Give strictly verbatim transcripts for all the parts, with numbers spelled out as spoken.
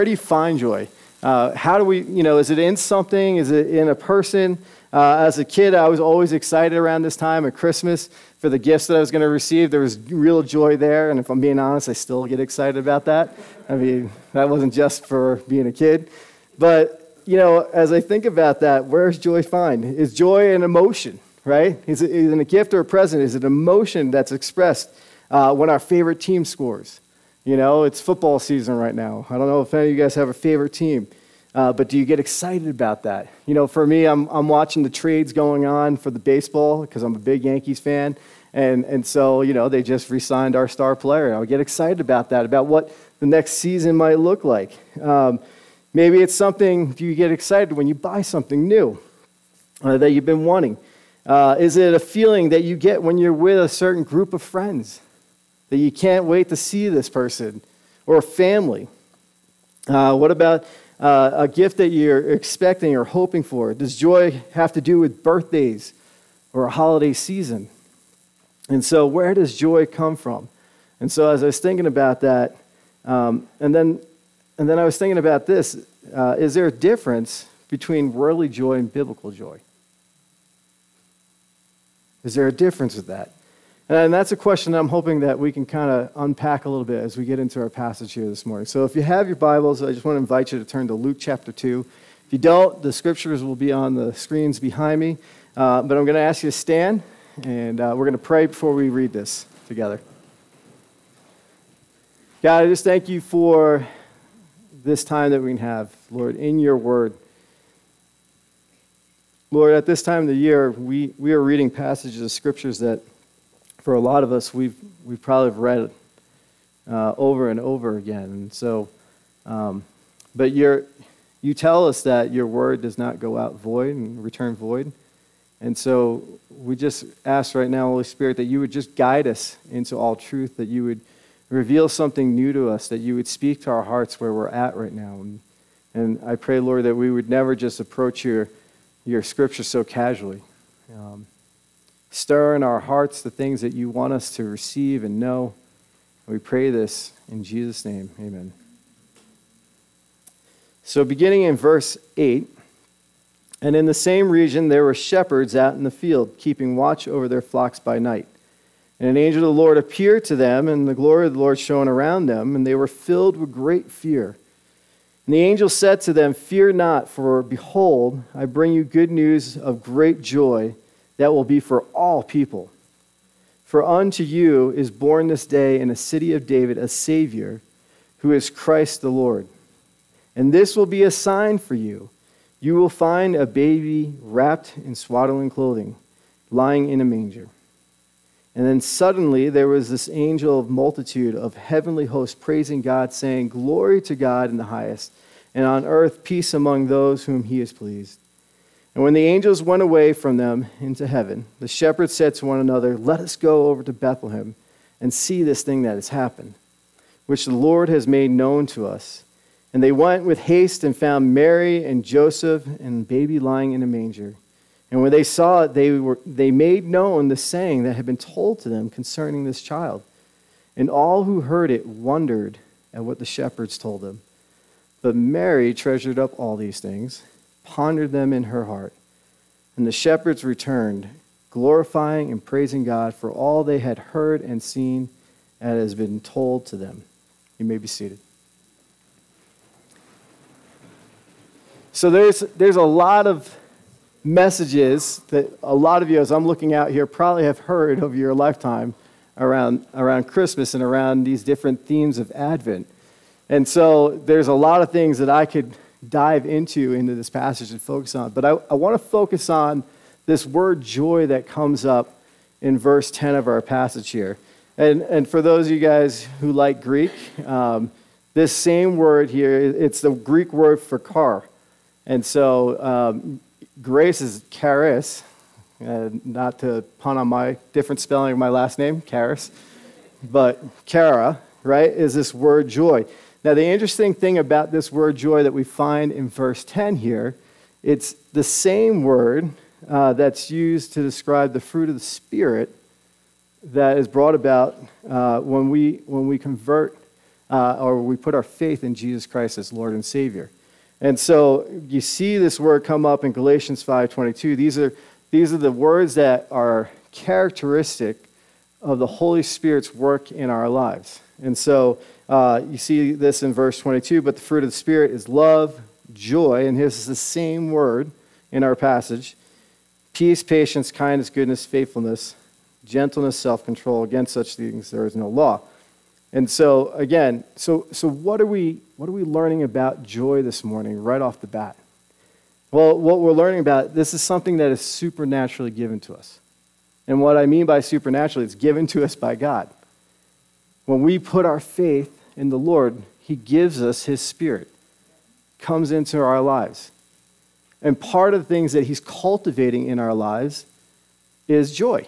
Where do you find joy? Uh, how do we, you know, is it in something? Is it in a person? Uh, as a kid, I was always excited around this time at Christmas for the gifts that I was going to receive. There was real joy there, and if I'm being honest, I still get excited about that. I mean, that wasn't just for being a kid. But, you know, as I think about that, where's joy found? Is joy an emotion, right? Is it, is it a gift or a present? Is it an emotion that's expressed uh, when our favorite team scores? You know, it's football season right now. I don't know if any of you guys have a favorite team. Uh, but do you get excited about that? You know, for me, I'm I'm watching the trades going on for the baseball because I'm a big Yankees fan, and and so you know they just re-signed our star player. I get excited about that, about what the next season might look like. Um, maybe it's something. Do you get excited when you buy something new uh, that you've been wanting? Uh, is it a feeling that you get when you're with a certain group of friends that you can't wait to see this person, or a family? Uh, what about Uh, a gift that you're expecting or hoping for? Does joy have to do with birthdays or a holiday season? And so where does joy come from? And so as I was thinking about that, um, and then and then I was thinking about this, uh, is there a difference between worldly joy and biblical joy? Is there a difference with that? And that's a question that I'm hoping that we can kind of unpack a little bit as we get into our passage here this morning. So if you have your Bibles, I just want to invite you to turn to Luke chapter two. If you don't, the scriptures will be on the screens behind me. Uh, but I'm going to ask you to stand, and uh, we're going to pray before we read this together. God, I just thank you for this time that we can have, Lord, in your word. Lord, at this time of the year, we, we are reading passages of scriptures that for a lot of us, we've we've probably read uh, over and over again. And so, um, but you're, you tell us that your word does not go out void and return void. And so we just ask right now, Holy Spirit, that you would just guide us into all truth, that you would reveal something new to us, that you would speak to our hearts where we're at right now. And, and I pray, Lord, that we would never just approach your, your scripture so casually. Um, Stir in our hearts the things that you want us to receive and know. We pray this in Jesus' name. Amen. So beginning in verse eight, and in the same region there were shepherds out in the field, keeping watch over their flocks by night. And an angel of the Lord appeared to them, and the glory of the Lord shone around them, and they were filled with great fear. And the angel said to them, "Fear not, for behold, I bring you good news of great joy, that will be for all people. For unto you is born this day in the city of David a Savior, who is Christ the Lord. And this will be a sign for you. You will find a baby wrapped in swaddling clothing, lying in a manger." And then suddenly there was this angel of multitude of heavenly hosts praising God, saying, "Glory to God in the highest, and on earth peace among those whom he is pleased." And when the angels went away from them into heaven, the shepherds said to one another, "Let us go over to Bethlehem and see this thing that has happened, which the Lord has made known to us." And they went with haste and found Mary and Joseph and the baby lying in a manger. And when they saw it, they were they made known the saying that had been told to them concerning this child. And all who heard it wondered at what the shepherds told them. But Mary treasured up all these things, pondered them in her heart. And the shepherds returned, glorifying and praising God for all they had heard and seen, and has been told to them. You may be seated. So there's there's a lot of messages that a lot of you, as I'm looking out here, probably have heard over your lifetime around around Christmas and around these different themes of Advent. And so there's a lot of things that I could dive into into this passage and focus on. But I, I want to focus on this word joy that comes up in verse ten of our passage here. And and for those of you guys who like Greek, um, this same word here, it's the Greek word for car. And so um, grace is charis, uh, not to pun on my different spelling of my last name, charis, but chara, right, is this word joy. Now, the interesting thing about this word joy that we find in verse ten here, it's the same word uh, that's used to describe the fruit of the Spirit that is brought about uh, when we when we convert uh, or we put our faith in Jesus Christ as Lord and Savior. And so you see this word come up in Galatians five twenty-two. These are, these are the words that are characteristic of the Holy Spirit's work in our lives. And so uh, you see this in verse twenty-two, but the fruit of the Spirit is love, joy, and this is the same word in our passage, peace, patience, kindness, goodness, faithfulness, gentleness, self-control. Against such things there is no law. And so again, so so what are we what are we learning about joy this morning right off the bat? Well, what we're learning about, this is something that is supernaturally given to us. And what I mean by supernaturally, it's given to us by God. When we put our faith in the Lord, he gives us his Spirit, comes into our lives. And part of the things that he's cultivating in our lives is joy.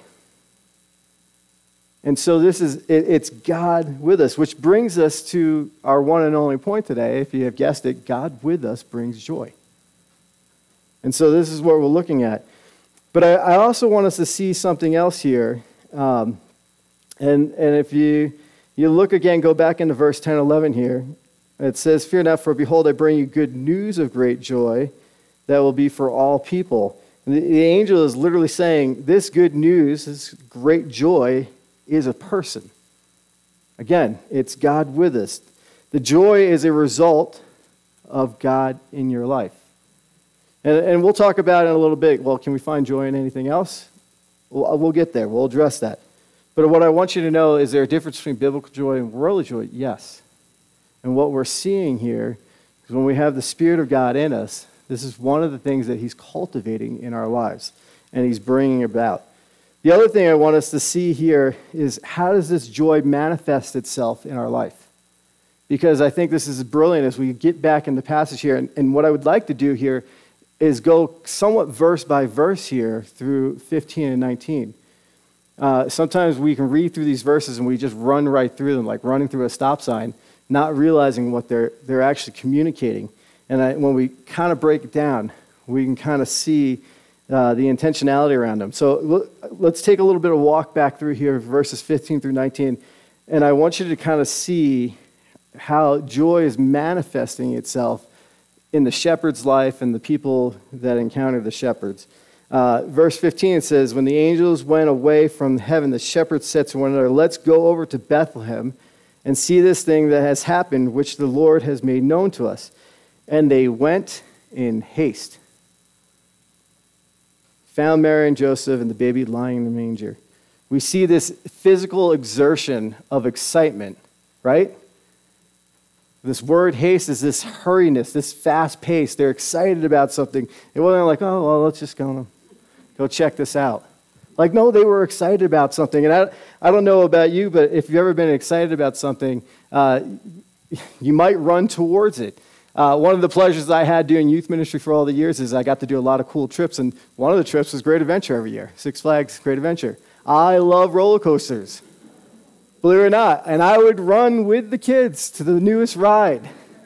And so this is, it, it's God with us, which brings us to our one and only point today. If you have guessed it, God with us brings joy. And so this is what we're looking at. But I, I also want us to see something else here. Um, and, and if you, you look again, go back into verse ten, eleven here. It says, fear not, for behold, I bring you good news of great joy that will be for all people. And the, the angel is literally saying, this good news, this great joy, is a person. Again, it's God with us. The joy is a result of God in your life. And, and we'll talk about it in a little bit. Well, can we find joy in anything else? We'll, we'll get there. We'll address that. But what I want you to know, is there a difference between biblical joy and worldly joy? Yes. And what we're seeing here is when we have the Spirit of God in us, this is one of the things that he's cultivating in our lives and he's bringing about. The other thing I want us to see here is how does this joy manifest itself in our life? Because I think this is brilliant as we get back in the passage here. And, and what I would like to do here is go somewhat verse by verse here through fifteen and nineteen. Uh, sometimes we can read through these verses and we just run right through them, like running through a stop sign, not realizing what they're, they're actually communicating. And I, when we kind of break it down, we can kind of see Uh, the intentionality around them. So let's take a little bit of walk back through here, verses fifteen through nineteen, and I want you to kind of see how joy is manifesting itself in the shepherd's life and the people that encounter the shepherds. Uh, verse fifteen, it says, when the angels went away from heaven, the shepherds said to one another, let's go over to Bethlehem and see this thing that has happened, which the Lord has made known to us. And they went in haste. Found Mary and Joseph and the baby lying in the manger. We see this physical exertion of excitement, right? This word haste is this hurriness, this fast pace. They're excited about something. It wasn't like, oh, well, let's just go, go check this out. Like, no, they were excited about something. And I, I don't know about you, but if you've ever been excited about something, uh, you might run towards it. Uh, one of the pleasures I had doing youth ministry for all the years is I got to do a lot of cool trips, and one of the trips was Great Adventure every year. Six Flags Great Adventure. I love roller coasters, believe it or not, and I would run with the kids to the newest ride.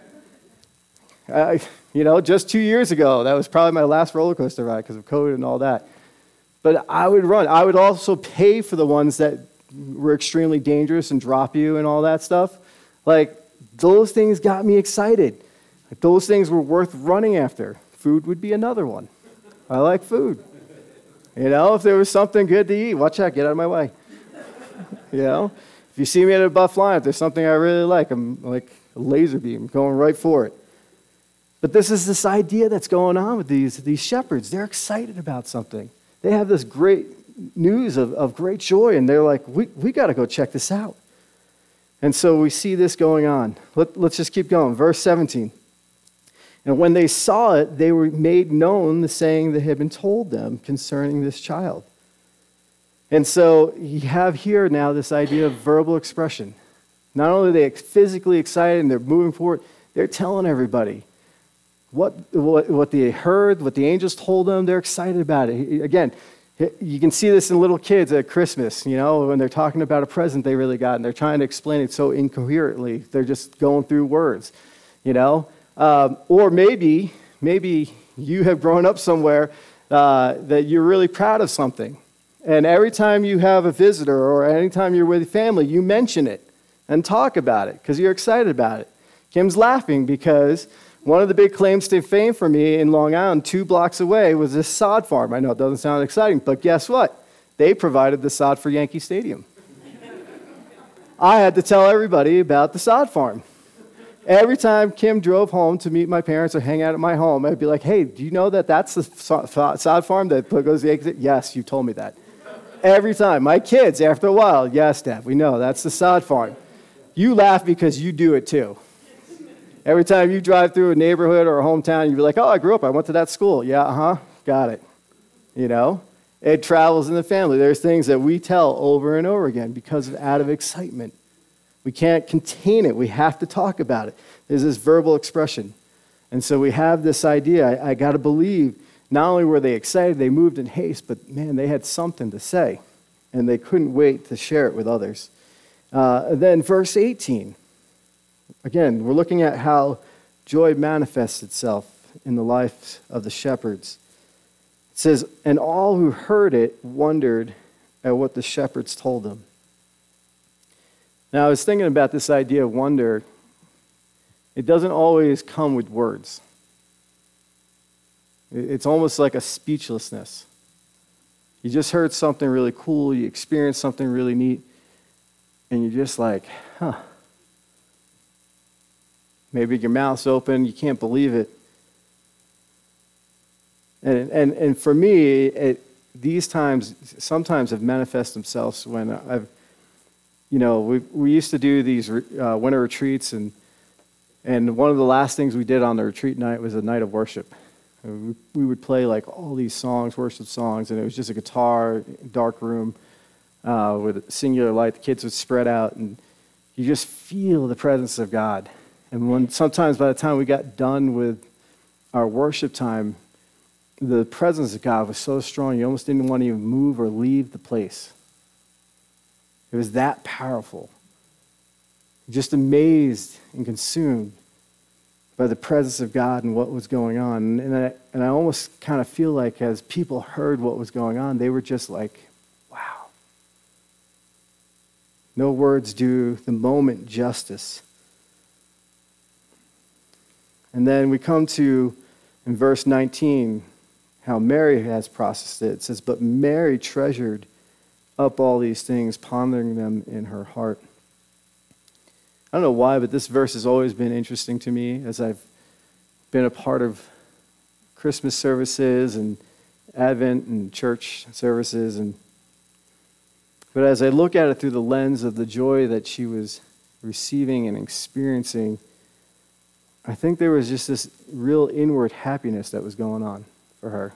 I, you know, just two years ago, that was probably my last roller coaster ride because of COVID and all that. But I would run. I would also pay for the ones that were extremely dangerous and drop you and all that stuff. Like, those things got me excited. If those things were worth running after, food would be another one. I like food. You know, if there was something good to eat, watch out, get out of my way. You know, if you see me at a buff line, if there's something I really like, I'm like a laser beam, going right for it. But this is this idea that's going on with these, these shepherds. They're excited about something. They have this great news of, of great joy, and they're like, we, we got to go check this out. And so we see this going on. Let, let's just keep going. Verse seventeen. And when they saw it, they were made known the saying that had been told them concerning this child. And so you have here now this idea of verbal expression. Not only are they physically excited and they're moving forward, they're telling everybody what, what, what they heard, what the angels told them. They're excited about it. Again, you can see this in little kids at Christmas, you know, when they're talking about a present they really got and they're trying to explain it so incoherently. They're just going through words, you know. Um, or maybe, maybe you have grown up somewhere uh, that you're really proud of something. And every time you have a visitor or anytime you're with family, you mention it. and talk about it because you're excited about it. Kim's laughing because one of the big claims to fame for me in Long Island, two blocks away, was this sod farm. I know it doesn't sound exciting, but guess what? They provided the sod for Yankee Stadium. I had to tell everybody about the sod farm. Every time Kim drove home to meet my parents or hang out at my home, I'd be like, hey, do you know that that's the sod farm that goes to the exit? Yes, you told me that. Every time. My kids, after a while, yes, Dad, we know that's the sod farm. You laugh because you do it too. Every time you drive through a neighborhood or a hometown, you'd be like, oh, I grew up, I went to that school. Yeah, uh-huh, got it. You know? It travels in the family. There's things that we tell over and over again because of out of excitement. We can't contain it. We have to talk about it. There's this verbal expression. And so we have this idea, I, I got to believe, not only were they excited, they moved in haste, but man, they had something to say. And they couldn't wait to share it with others. Uh, then verse eighteen. Again, we're looking at how joy manifests itself in the life of the shepherds. It says, and all who heard it wondered at what the shepherds told them. Now, I was thinking about this idea of wonder. It doesn't always come with words. It's almost like a speechlessness. You just heard something really cool, you experienced something really neat, and you're just like, huh. Maybe your mouth's open, you can't believe it. And and and for me, it, these times sometimes have manifested themselves when I've, you know, we we used to do these uh, winter retreats, and and one of the last things we did on the retreat night was a night of worship. We, we would play like all these songs, worship songs, and it was just a guitar, dark room uh, with a singular light. The kids would spread out, and you just feel the presence of God. And when sometimes by the time we got done with our worship time, the presence of God was so strong you almost didn't want to even move or leave the place. It was that powerful. Just amazed and consumed by the presence of God and what was going on. And I, and I almost kind of feel like as people heard what was going on, they were just like, wow. No words do the moment justice. And then we come to, in verse nineteen, how Mary has processed it. It says, but Mary treasured up all these things, pondering them in her heart. I don't know why, but this verse has always been interesting to me as I've been a part of Christmas services and Advent and church services. And but as I look at it through the lens of the joy that she was receiving and experiencing, I think there was just this real inward happiness that was going on for her.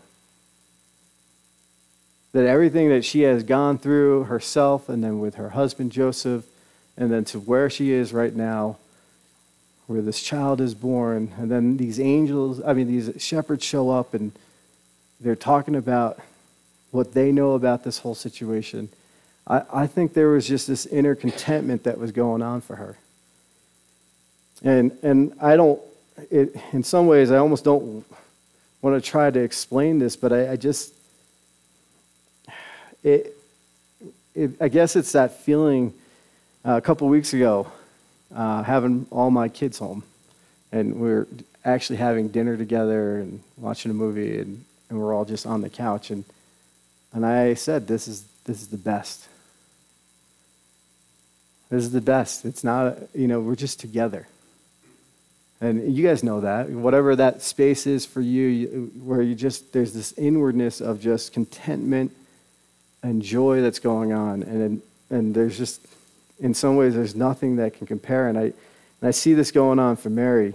That everything that she has gone through herself and then with her husband Joseph and then to where she is right now, where this child is born, and then these angels, I mean these shepherds show up and they're talking about what they know about this whole situation. I, I think there was just this inner contentment that was going on for her. And and I don't, it, in some ways, I almost don't want to try to explain this, but I, I just, it, it, I guess it's that feeling uh, a couple weeks ago, uh, having all my kids home, and we we're actually having dinner together and watching a movie, and, and we're all just on the couch, and and I said, this is this is the best. This is the best. It's not, you know, we're just together. And you guys know that. Whatever that space is for you, you, where you just, there's this inwardness of just contentment and joy that's going on. And and there's just, in some ways, there's nothing that can compare. And I and I see this going on for Mary.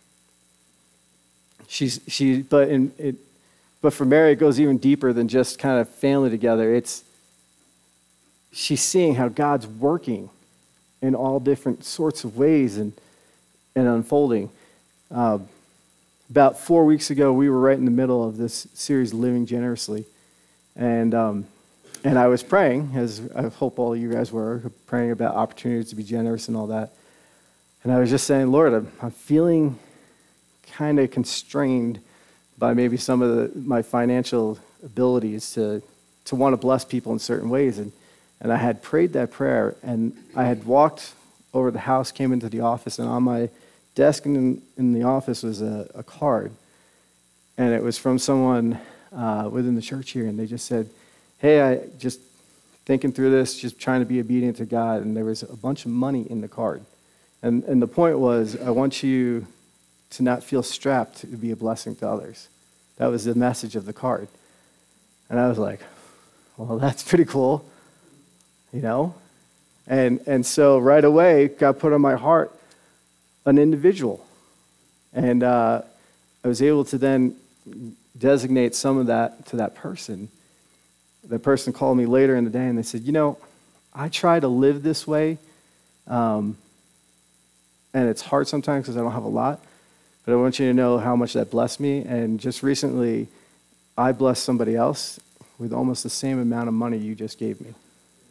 She's, she, but in it, but for Mary, it goes even deeper than just kind of family together. It's, she's seeing how God's working in all different sorts of ways and and unfolding. Uh, about four weeks ago, we were right in the middle of this series, Living Generously. And um, and I was praying, as I hope all you guys were, praying about opportunities to be generous and all that. And I was just saying, Lord, I'm, I'm feeling kind of constrained by maybe some of the, my financial abilities to, to want to bless people in certain ways. And, and I had prayed that prayer, and I had walked over the house, came into the office, and on my desk in, in the office was a, a card. And it was from someone uh, within the church here, and they just said, hey, I just thinking through this, just trying to be obedient to God, and there was a bunch of money in the card. And, and the point was, I want you to not feel strapped to be a blessing to others. That was the message of the card. And I was like, well, that's pretty cool, you know? And and so right away, God put on my heart an individual. And uh, I was able to then designate some of that to that person. The person called me later in the day, and they said, you know, I try to live this way, um, and it's hard sometimes because I don't have a lot, but I want you to know how much that blessed me. And just recently, I blessed somebody else with almost the same amount of money you just gave me.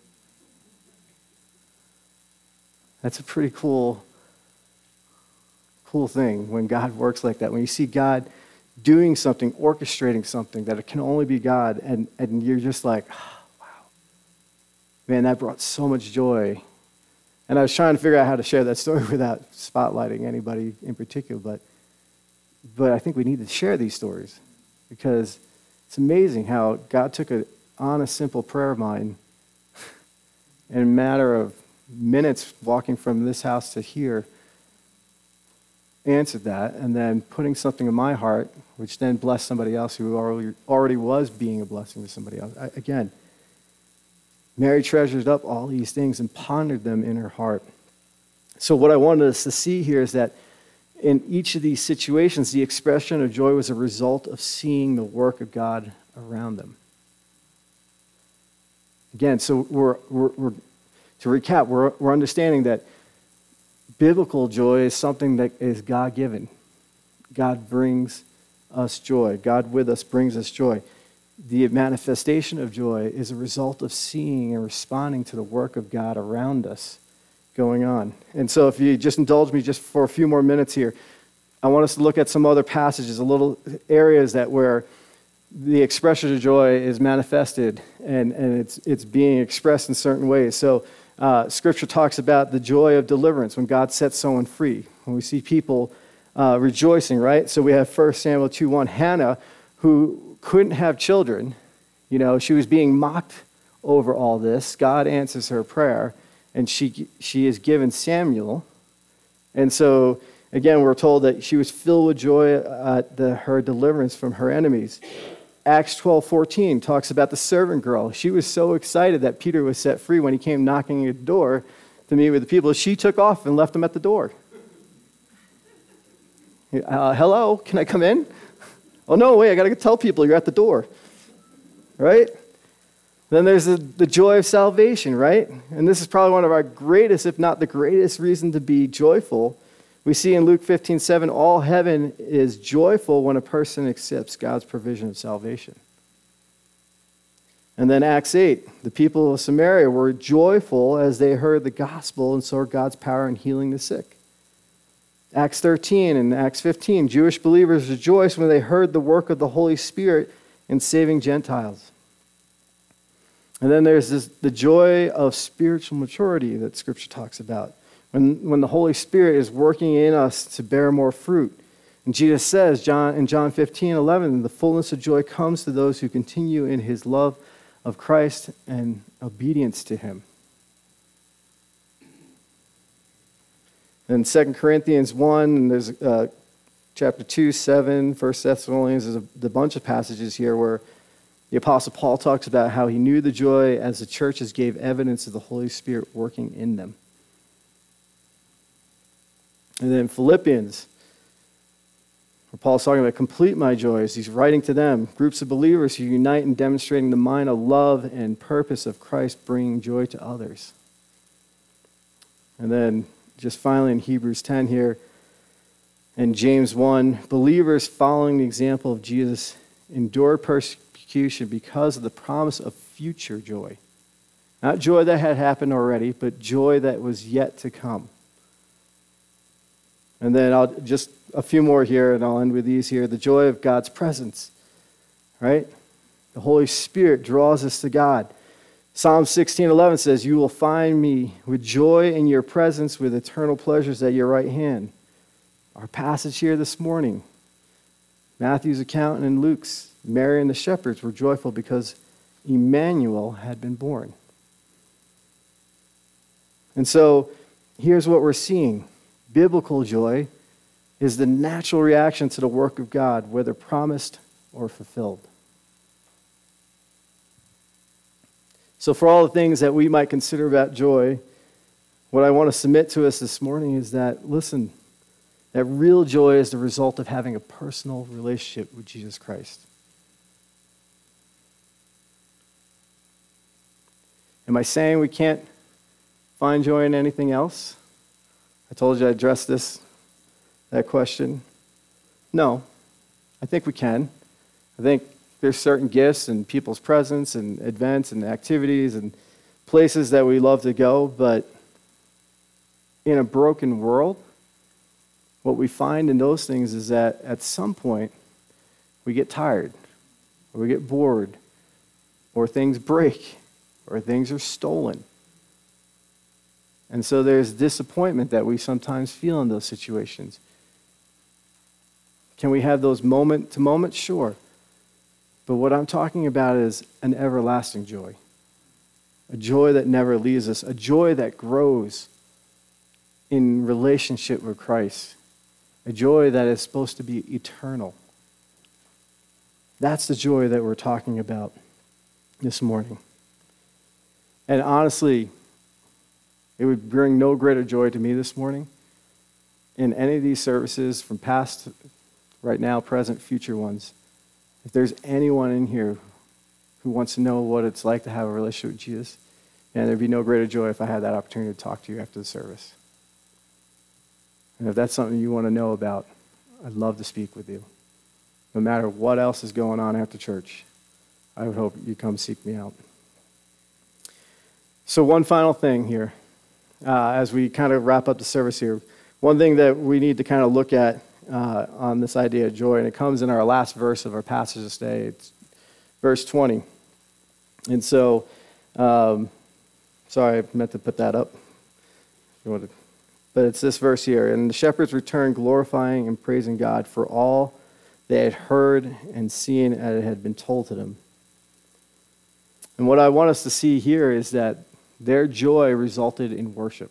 That's a pretty cool, cool thing when God works like that. When you see God doing something, orchestrating something that it can only be God, and, and you're just like, oh, wow. Man, that brought so much joy. And I was trying to figure out how to share that story without spotlighting anybody in particular, but but I think we need to share these stories because it's amazing how God took a honest, simple prayer of mine in a matter of minutes walking from this house to here, answered that, and then putting something in my heart, which then blessed somebody else who already, already was being a blessing to somebody else. I, again, Mary treasured up all these things and pondered them in her heart. So what I wanted us to see here is that in each of these situations, the expression of joy was a result of seeing the work of God around them. Again, so we're, we're, we're to recap, we're, we're understanding that biblical joy is something that is God-given. God brings us joy. God with us brings us joy. The manifestation of joy is a result of seeing and responding to the work of God around us going on. And so if you just indulge me just for a few more minutes here, I want us to look at some other passages, a little areas that where the expression of joy is manifested and, and it's, it's being expressed in certain ways. So Uh, Scripture talks about the joy of deliverance when God sets someone free. When we see people uh, rejoicing, right? So we have First Samuel two one. Hannah, who couldn't have children, you know, she was being mocked over all this. God answers her prayer, and she she is given Samuel. And so, again, we're told that she was filled with joy at the, her deliverance from her enemies. Acts twelve fourteen talks about the servant girl. She was so excited that Peter was set free when he came knocking at the door to meet with the people. She took off and left him at the door. Uh, hello, can I come in? Oh, no, wait, I got to tell people you're at the door. Right? Then there's the, the joy of salvation, right? And this is probably one of our greatest, if not the greatest reason to be joyful. We see in Luke fifteen seven, all heaven is joyful when a person accepts God's provision of salvation. And then Acts eight, the people of Samaria were joyful as they heard the gospel and saw God's power in healing the sick. Acts thirteen and Acts fifteen, Jewish believers rejoiced when they heard the work of the Holy Spirit in saving Gentiles. And then there's this, the joy of spiritual maturity that Scripture talks about. When, when the Holy Spirit is working in us to bear more fruit. And Jesus says John, in John fifteen eleven, the fullness of joy comes to those who continue in his love of Christ and obedience to him. In Second Corinthians one, and there's uh, chapter two, seven, First Thessalonians, there's a, a bunch of passages here where the Apostle Paul talks about how he knew the joy as the churches gave evidence of the Holy Spirit working in them. And then Philippians, where Paul's talking about complete my joy as he's writing to them, groups of believers who unite in demonstrating the mind of love and purpose of Christ, bringing joy to others. And then just finally in Hebrews ten here, and James one, believers following the example of Jesus endured persecution because of the promise of future joy. Not joy that had happened already, but joy that was yet to come. And then I'll just a few more here, and I'll end with these here. The joy of God's presence, right? The Holy Spirit draws us to God. Psalm sixteen eleven says, "You will find me with joy in your presence, with eternal pleasures at your right hand." Our passage here this morning, Matthew's account and Luke's, Mary and the shepherds were joyful because Emmanuel had been born. And so here's what we're seeing. Biblical joy is the natural reaction to the work of God, whether promised or fulfilled. So for all the things that we might consider about joy, what I want to submit to us this morning is that, listen, that real joy is the result of having a personal relationship with Jesus Christ. Am I saying we can't find joy in anything else? I told you I addressed this, that question. No, I think we can. I think there's certain gifts and people's presence and events and activities and places that we love to go, but in a broken world, what we find in those things is that at some point we get tired, or we get bored, or things break, or things are stolen. And so there's disappointment that we sometimes feel in those situations. Can we have those moment to moment? Sure. But what I'm talking about is an everlasting joy. A joy that never leaves us. A joy that grows in relationship with Christ. A joy that is supposed to be eternal. That's the joy that we're talking about this morning. And honestly, it would bring no greater joy to me this morning in any of these services from past, right now, present, future ones. If there's anyone in here who wants to know what it's like to have a relationship with Jesus, and there'd be no greater joy if I had that opportunity to talk to you after the service. And if that's something you want to know about, I'd love to speak with you. No matter what else is going on after church, I would hope you come seek me out. So one final thing here, uh, as we kind of wrap up the service here. One thing that we need to kind of look at uh, on this idea of joy, and it comes in our last verse of our passage this day. It's verse twenty. And so, um, sorry, I meant to put that up. You want to, but it's this verse here. "And the shepherds returned, glorifying and praising God for all they had heard and seen as it had been told to them." And what I want us to see here is that their joy resulted in worship.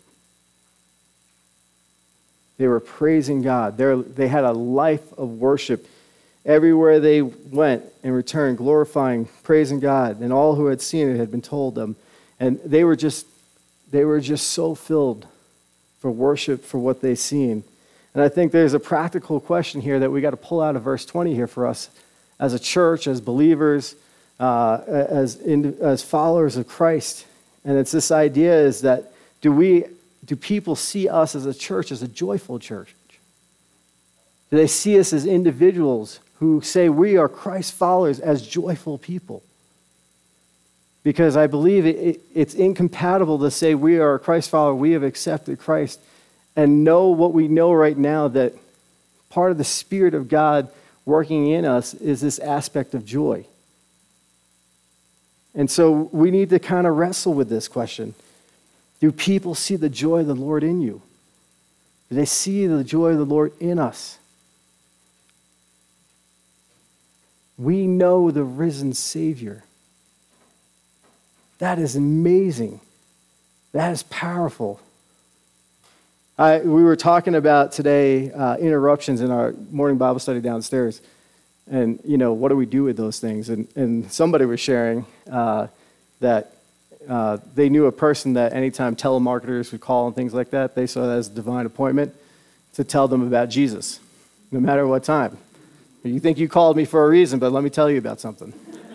They were praising God. They're, they had a life of worship everywhere they went and returned, glorifying, praising God. And all who had seen it had been told them. And they were just, they were just so filled for worship for what they've seen. And I think there's a practical question here that we got to pull out of verse twenty here for us as a church, as believers, uh, as in, as followers of Christ. And it's this idea is that do we, do people see us as a church, as a joyful church? Do they see us as individuals who say we are Christ followers as joyful people? Because I believe it, it, it's incompatible to say we are a Christ follower, we have accepted Christ, and know what we know right now, that part of the Spirit of God working in us is this aspect of joy. And so we need to kind of wrestle with this question. Do people see the joy of the Lord in you? Do they see the joy of the Lord in us? We know the risen Savior. That is amazing. That is powerful. I, we were talking about today uh, interruptions in our morning Bible study downstairs. And, you know, what do we do with those things? And, and somebody was sharing uh, that uh, they knew a person that anytime telemarketers would call and things like that, they saw that as a divine appointment to tell them about Jesus, no matter what time. You think you called me for a reason, but let me tell you about something.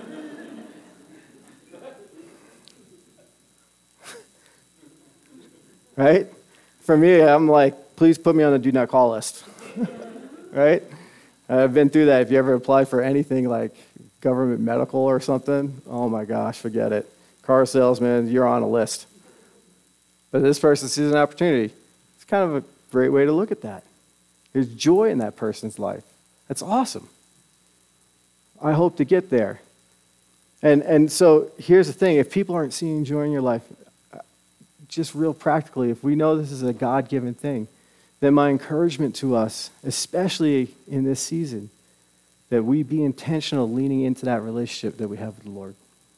Right? For me, I'm like, please put me on the do not call list. Right? I've been through that. If you ever apply for anything like government medical or something, oh my gosh, forget it. Car salesman, you're on a list. But this person sees an opportunity. It's kind of a great way to look at that. There's joy in that person's life. That's awesome. I hope to get there. And, and so here's the thing. If people aren't seeing joy in your life, just real practically, if we know this is a God-given thing, then my encouragement to us, especially in this season, that we be intentional leaning into that relationship that we have with the Lord.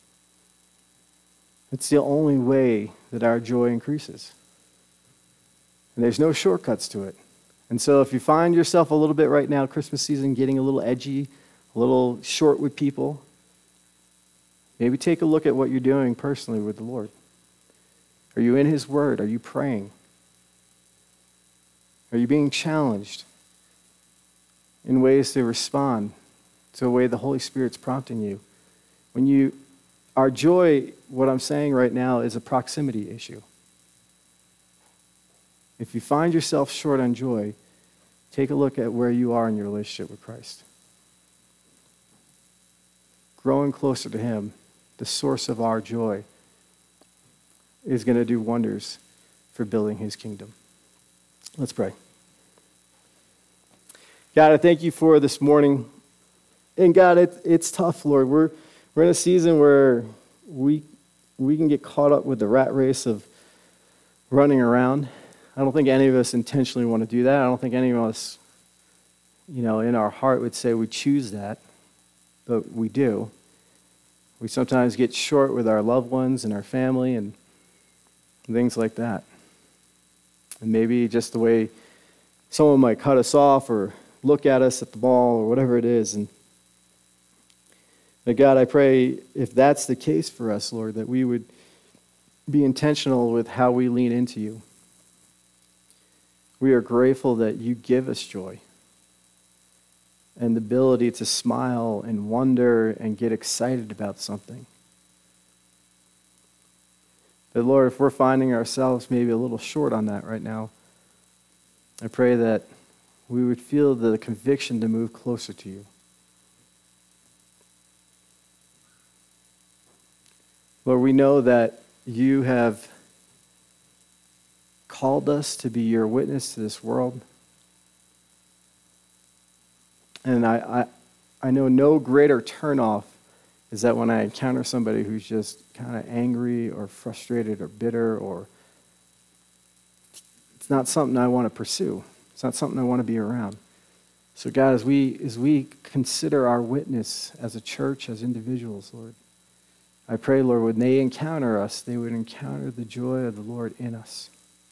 It's the only way that our joy increases. And there's no shortcuts to it. And so if you find yourself a little bit right now, Christmas season, getting a little edgy, a little short with people, maybe take a look at what you're doing personally with the Lord. Are you in His Word? Are you praying? Are you being challenged in ways to respond to the way the Holy Spirit's prompting you? When you, our joy, what I'm saying right now, is a proximity issue. If you find yourself short on joy, take a look at where you are in your relationship with Christ. Growing closer to Him, the source of our joy, is going to do wonders for building His kingdom. Let's pray. God, I thank you for this morning. And God, it, it's tough, Lord. We're we're in a season where we we can get caught up with the rat race of running around. I don't think any of us intentionally want to do that. I don't think any of us, you know, in our heart would say we choose that, but we do. We sometimes get short with our loved ones and our family and things like that. And maybe just the way someone might cut us off or look at us at the mall or whatever it is. And but God, I pray if that's the case for us, Lord, that we would be intentional with how we lean into you. We are grateful that you give us joy and the ability to smile and wonder and get excited about something. But Lord, if we're finding ourselves maybe a little short on that right now, I pray that we would feel the conviction to move closer to you. Lord, we know that you have called us to be your witness to this world. And I, I, I know no greater turnoff is that when I encounter somebody who's just kind of angry or frustrated or bitter, or it's not something I want to pursue. It's not something I want to be around. So God, as we as we consider our witness as a church, as individuals, Lord, I pray, Lord, when they encounter us, they would encounter the joy of the Lord in us.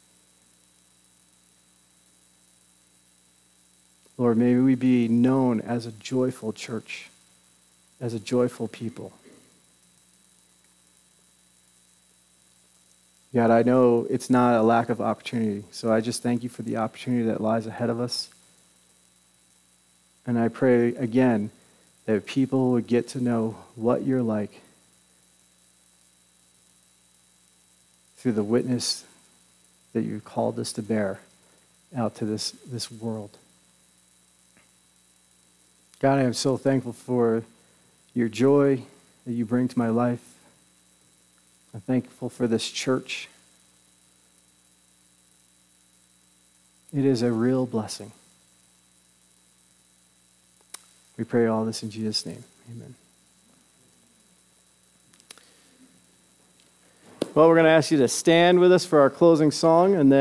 Lord, may we be known as a joyful church, as a joyful people. God, I know it's not a lack of opportunity, so I just thank you for the opportunity that lies ahead of us. And I pray again that people would get to know what you're like through the witness that you've called us to bear out to this, this world. God, I am so thankful for your joy that you bring to my life. I'm thankful for this church. It is a real blessing. We pray all this in Jesus' name. Amen. Well, we're going to ask you to stand with us for our closing song, and then